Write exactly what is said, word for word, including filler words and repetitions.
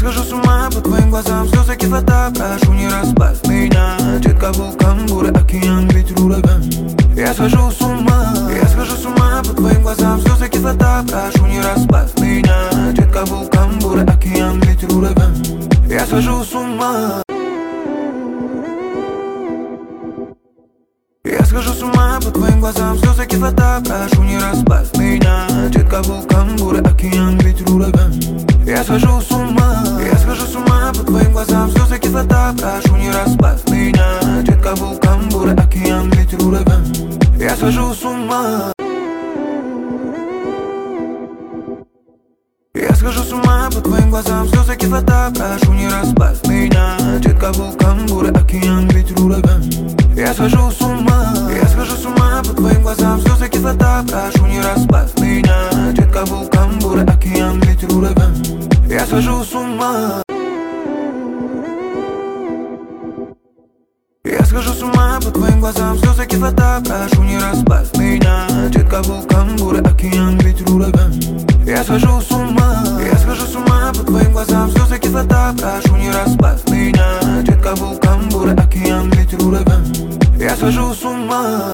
схожу с ума по твоим глазам, слезы кислота. Прошу, не разбавь меня. Детка, вулкан, бурый океан, ветер, ураган. Я схожу с ума, я схожу с ума по твоим глазам, слезы кислота. Прошу, не разбавь меня. Детка, вулкан, бурый океан, ветер, ураган. Я схожу с ума. Я схожу с ума по твоим глазам, слезы кислота. Прошу, не разбавь меня. Детка, вулкан, бурый океан, ветер, ураган. Я схожу с ума, я схожу с ума по твоим глазам, слезы кислота. Прошу, не разбавь меня. Детка, вулкан, бурый океан, ветер, ураган. Я схожу с ума. Я схожу с ума по твоим глазам, слезы кислота. Прошу, не разбавь меня. Детка, вулкан, бурый океан, ветер, ураган. Я схожу с ума, я схожу с ума по твоим глазам, слезы кислота. Прошу, не разбавь меня. Детка, вулкан, бурый океан, ветер, ураган. Я схожу с ума. Я схожу с ума по твоим глазам, слезы кислота. Прошу, не разбавь меня. Детка, вулкан, бурый океан, ветер, ураган. Я схожу с ума, я схожу с ума по твоим глазам, слезы кислота. Прошу, не разбавь меня. Детка, вулкан, бурый океан, ветер, ураган. Я схожу с ума.